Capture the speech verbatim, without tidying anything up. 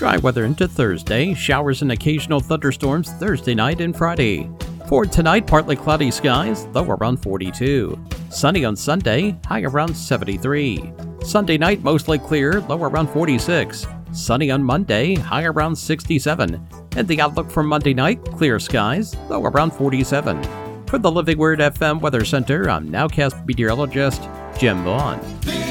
Dry weather into Thursday, showers and occasional thunderstorms Thursday night and Friday. For tonight, partly cloudy skies, low around forty-two. Sunny on Sunday, high around seventy-three. Sunday night, mostly clear, low around forty-six. Sunny on Monday, high around sixty-seven. And the outlook for Monday night, clear skies, low around forty-seven. For the Living Word F M Weather Center, I'm Nowcast meteorologist Jim Vaughn.